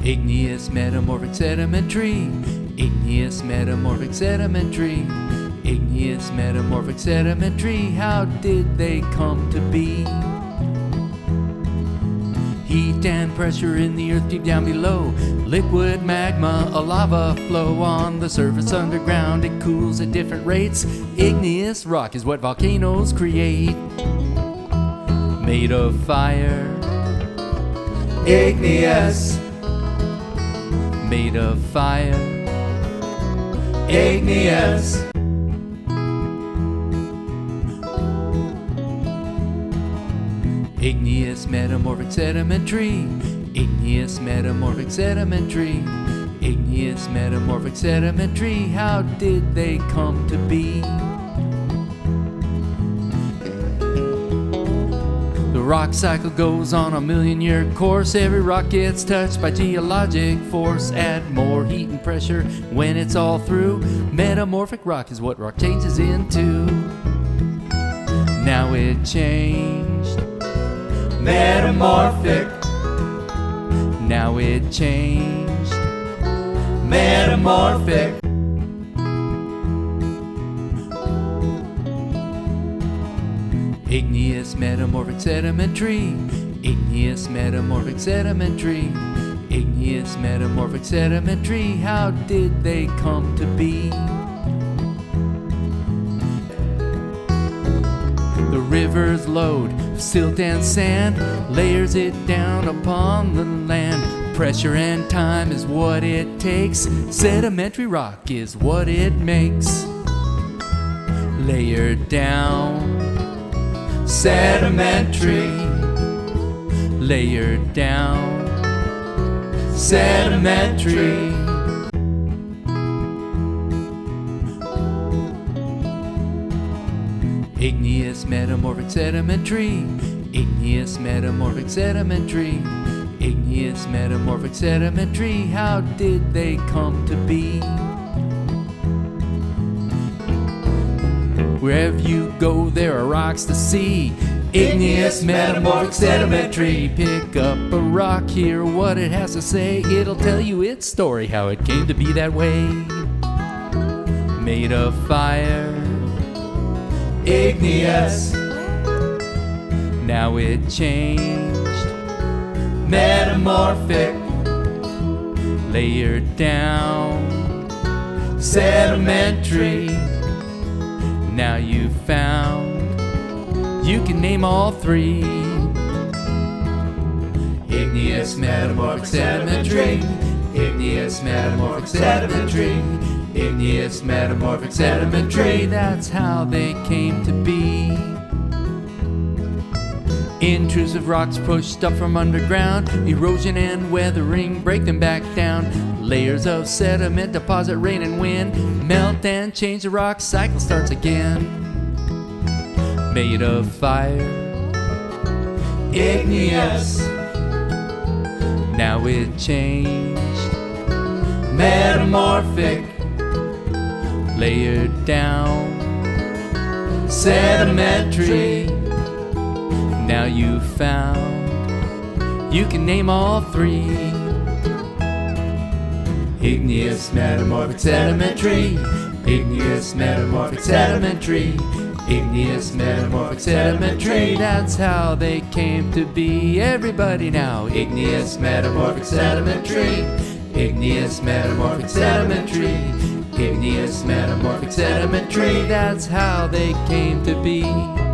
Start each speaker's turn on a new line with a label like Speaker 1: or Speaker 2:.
Speaker 1: Igneous metamorphic sedimentary. Igneous metamorphic sedimentary. Igneous metamorphic sedimentary. How did they come to be? Heat and pressure in the earth deep down below. Liquid magma, a lava flow on the surface underground. It cools at different rates. Igneous rock is what volcanoes create. Made of fire. Igneous. Made of fire. Igneous. Igneous metamorphic sedimentary. Igneous metamorphic sedimentary. Igneous metamorphic sedimentary. How did they come to be? The rock cycle goes on a million-year course. Every rock gets touched by geologic force. Add more heat and pressure when it's all through. Metamorphic rock is what rock changes into. Now it changed. Metamorphic. Now it changed. Metamorphic. Igneous metamorphic sedimentary. Igneous metamorphic sedimentary. Igneous metamorphic sedimentary. How did they come to be? The river's load of silt and sand layers it down upon the land. Pressure and time is what it takes. Sedimentary rock is what it makes. Layered down. Sedimentary. Layered down. Sedimentary. Igneous metamorphic sedimentary. Igneous metamorphic sedimentary. Igneous metamorphic sedimentary. How did they come to be? Wherever you go, there are rocks to see. Igneous metamorphic sedimentary. Pick up a rock, hear what it has to say. It'll tell you its story, how it came to be that way. Made of fire. Igneous. Now it changed. Metamorphic. Layered down. Sedimentary. Now you've found you can name all three. Igneous metamorphic sedimentary. Igneous metamorphic sedimentary. Igneous metamorphic sedimentary. That's how they came to be. Intrusive rocks pushed up from underground. Erosion and weathering break them back down. Layers of sediment deposit rain and wind. Melt and change, the rock cycle starts again. Made of fire. Igneous. Now it changed. Metamorphic. Layered down. Sedimentary. Now you've found you can name all three. Igneous metamorphic sedimentary. Igneous metamorphic sedimentary. Igneous metamorphic sedimentary. That's how they came to be. Everybody now. Igneous metamorphic sedimentary. Igneous metamorphic sedimentary. Igneous metamorphic sedimentary. That's how they came to be.